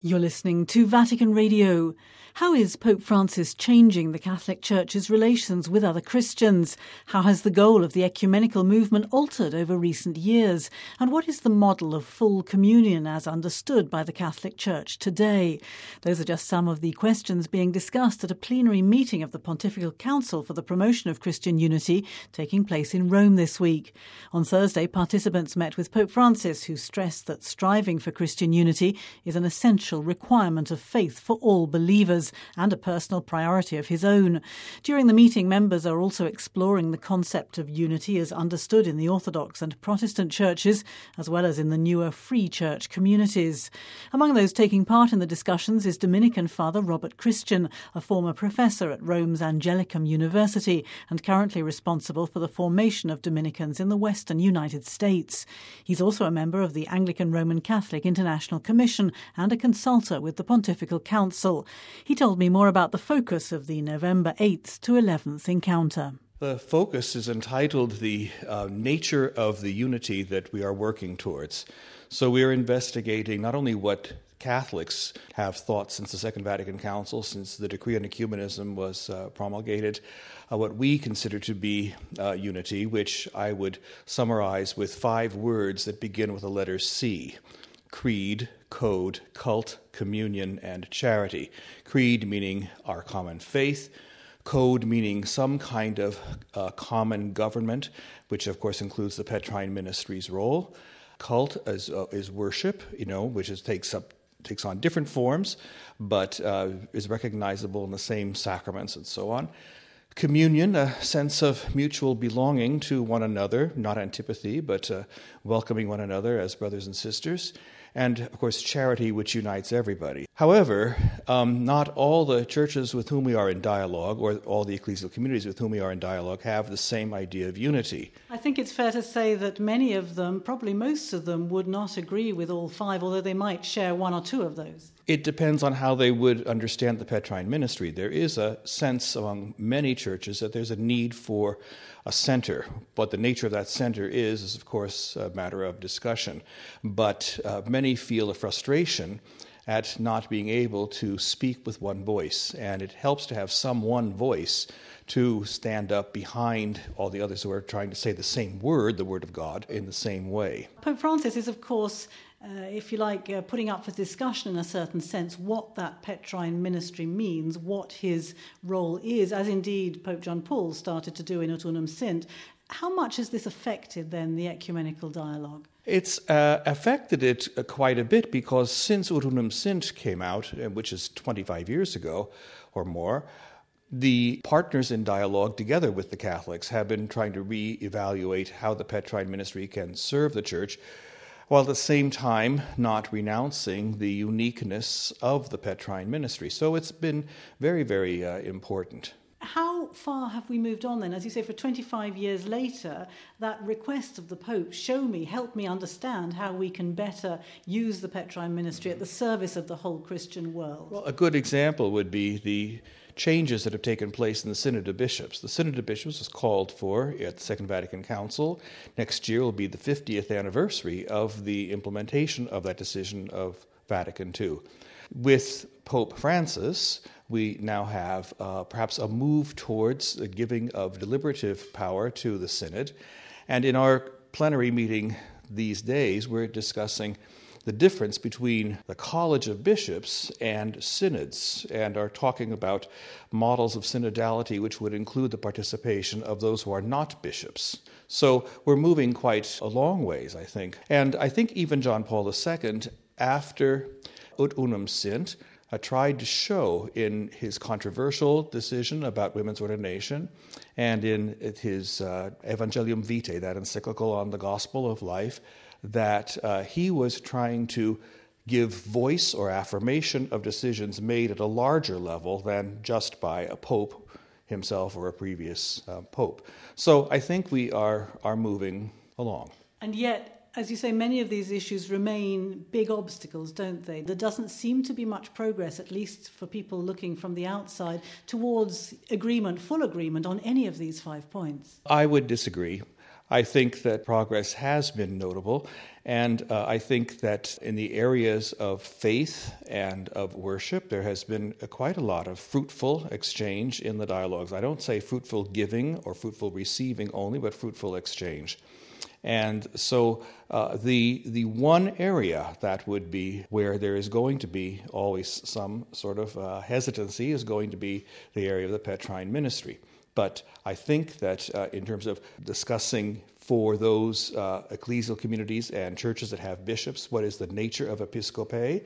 You're listening to Vatican Radio. How is Pope Francis changing the Catholic Church's relations with other Christians? How has the goal of the ecumenical movement altered over recent years? And what is the model of full communion as understood by the Catholic Church today? Those are just some of the questions being discussed at a plenary meeting of the Pontifical Council for the Promotion of Christian Unity taking place in Rome this week. On Thursday, participants met with Pope Francis, who stressed that striving for Christian unity is an essential requirement of faith for all believers and a personal priority of his own. During the meeting, members are also exploring the concept of unity as understood in the Orthodox and Protestant churches, as well as in the newer Free Church communities. Among those taking part in the discussions is Dominican Father Robert Christian, a former professor at Rome's Angelicum University and currently responsible for the formation of Dominicans in the Western United States. He's also a member of the Anglican Roman Catholic International Commission and a consultor with the Pontifical Council. He told me more about the focus of the November 8th to 11th encounter. The focus is entitled The Nature of the Unity That We Are Working Towards. So we are investigating not only what Catholics have thought since the Second Vatican Council, since the Decree on Ecumenism was promulgated, what we consider to be unity, which I would summarize with 5 words that begin with the letter C: creed, code, cult, communion, and charity. Creed meaning our common faith, code meaning some kind of common government, which of course includes the Petrine Ministry's role. Cult is worship, which takes on different forms, but is recognizable in the same sacraments and so on. Communion, a sense of mutual belonging to one another, not antipathy, but welcoming one another as brothers and sisters. And, of course, charity, which unites everybody. However, not all the churches with whom we are in dialogue, or all the ecclesial communities with whom we are in dialogue, have the same idea of unity. I think it's fair to say that many of them, probably most of them, would not agree with all 5, although they might share 1 or 2 of those. It depends on how they would understand the Petrine ministry. There is a sense among many churches that there's a need for a center. What the nature of that center is of course, a matter of discussion. But many feel a frustration at not being able to speak with one voice. And it helps to have some one voice to stand up behind all the others who are trying to say the same word, the word of God, in the same way. Pope Francis is, of course, if you like, putting up for discussion in a certain sense what that Petrine ministry means, what his role is, as indeed Pope John Paul started to do in Ut Unum Sint. How much has this affected, then, the ecumenical dialogue? It's affected it quite a bit because since Ut Unum Sint came out, which is 25 years ago or more, the partners in dialogue together with the Catholics have been trying to reevaluate how the Petrine ministry can serve the Church, while at the same time not renouncing the uniqueness of the Petrine ministry. So it's been very, very important. How far have we moved on then? As you say, for 25 years later, that request of the Pope, help me understand how we can better use the Petrine ministry at the service of the whole Christian world. Well, a good example would be the changes that have taken place in the Synod of Bishops. The Synod of Bishops was called for at the Second Vatican Council. Next year will be the 50th anniversary of the implementation of that decision of Vatican II. With Pope Francis, we now have perhaps a move towards the giving of deliberative power to the Synod. And in our plenary meeting these days, we're discussing the difference between the College of Bishops and synods, and are talking about models of synodality which would include the participation of those who are not bishops. So we're moving quite a long ways, I think. And I think even John Paul II, after Ut Unum Sint, tried to show in his controversial decision about women's ordination and in his Evangelium Vitae, that encyclical on the gospel of life, that he was trying to give voice or affirmation of decisions made at a larger level than just by a pope himself or a previous pope. So I think we are moving along. And yet, as you say, many of these issues remain big obstacles, don't they? There doesn't seem to be much progress, at least for people looking from the outside, towards agreement, full agreement on any of these 5 points. I would disagree. I think that progress has been notable, and I think that in the areas of faith and of worship, there has been quite a lot of fruitful exchange in the dialogues. I don't say fruitful giving or fruitful receiving only, but fruitful exchange. And so the one area that would be where there is going to be always some sort of hesitancy is going to be the area of the Petrine ministry. But I think that in terms of discussing for those ecclesial communities and churches that have bishops, what is the nature of episcopae,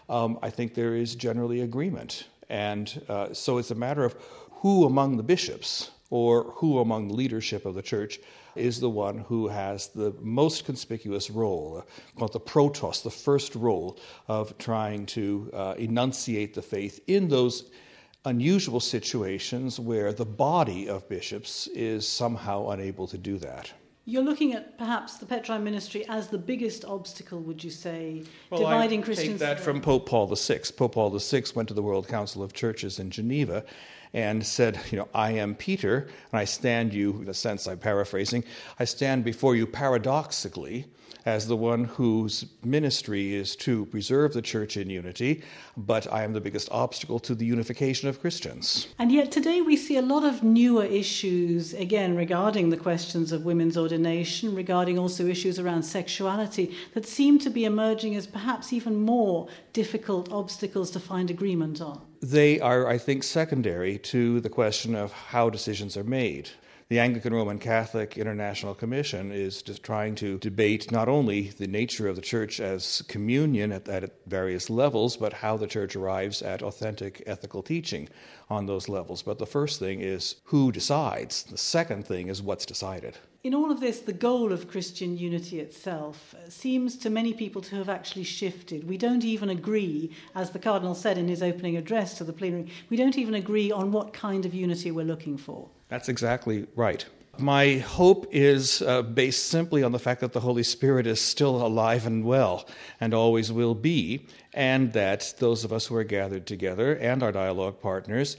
I think there is generally agreement. And so it's a matter of who among the bishops or who among the leadership of the church is the one who has the most conspicuous role, called the protos, the first role of trying to enunciate the faith in those unusual situations where the body of bishops is somehow unable to do that. You're looking at perhaps the Petrine ministry as the biggest obstacle, would you say, dividing Christians? Well, I take that from Pope Paul VI. Pope Paul VI went to the World Council of Churches in Geneva and said, I am Peter, and I stand you, in a sense I'm paraphrasing, I stand before you paradoxically as the one whose ministry is to preserve the church in unity, but I am the biggest obstacle to the unification of Christians. And yet today we see a lot of newer issues, again, regarding the questions of women's ordination, regarding also issues around sexuality, that seem to be emerging as perhaps even more difficult obstacles to find agreement on. They are, I think, secondary to the question of how decisions are made. The Anglican Roman Catholic International Commission is just trying to debate not only the nature of the church as communion at various levels, but how the church arrives at authentic ethical teaching on those levels. But the first thing is who decides. The second thing is what's decided. In all of this, the goal of Christian unity itself seems to many people to have actually shifted. We don't even agree, as the Cardinal said in his opening address to the plenary, we don't even agree on what kind of unity we're looking for. That's exactly right. My hope is based simply on the fact that the Holy Spirit is still alive and well and always will be, and that those of us who are gathered together and our dialogue partners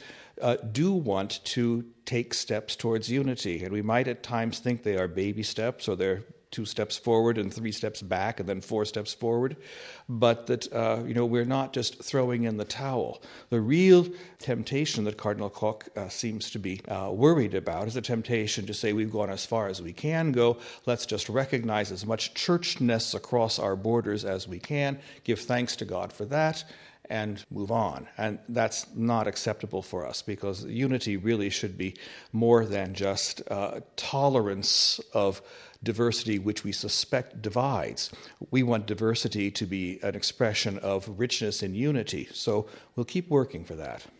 do want to take steps towards unity. And we might at times think they are baby steps, or they're 2 steps forward and 3 steps back and then 4 steps forward, but that we're not just throwing in the towel. The real temptation that Cardinal Koch seems to be worried about is the temptation to say we've gone as far as we can go, let's just recognize as much churchness across our borders as we can, give thanks to God for that, and move on. And that's not acceptable for us, because unity really should be more than just tolerance of diversity which we suspect divides. We want diversity to be an expression of richness in unity, so we'll keep working for that.